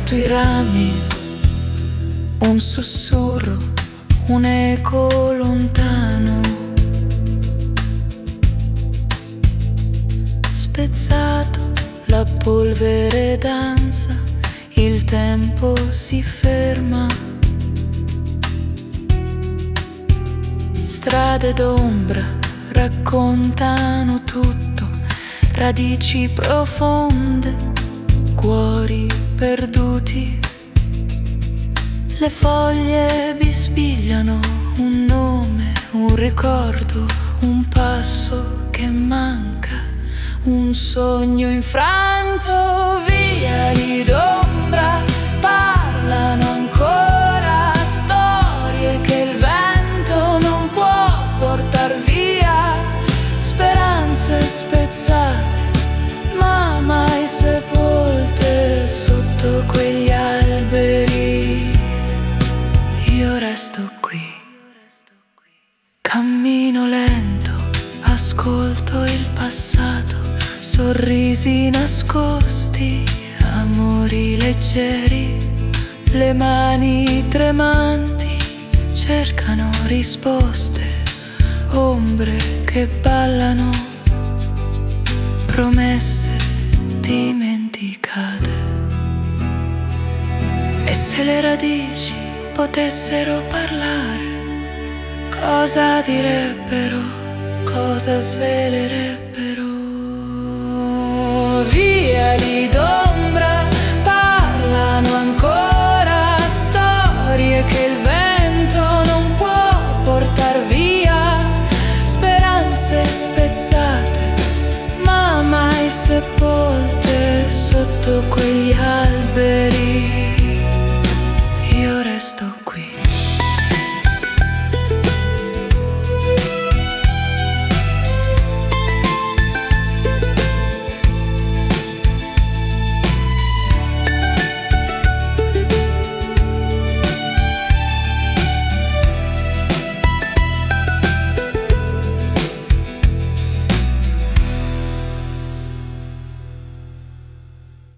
sotto i rami, un sussurro, un eco lontano, spezzato, la polvere danza, il tempo si ferma. Strade d'ombra raccontano tutto, radici profonde, cuori perduti. Le foglie bisbigliano un nome, un ricordo, un passo che manca, un sogno infranto. Viali d'ombra parlano ancora, storie che il vento non può portar via, speranze spezzate ma mai sepolte sotto quegli alberi. Io resto qui, cammino lento, ascolto il passato, sorrisi nascosti, amori leggeri, le mani tremanti cercano risposte, ombre che ballano, promesse dimenticate. E se le radici potessero parlare, cosa direbbero, cosa svelerebbero? Viali d'ombra parlano ancora, storie che il vento non può portar via, speranze spezzate ma mai sepolte sotto quegli alberi.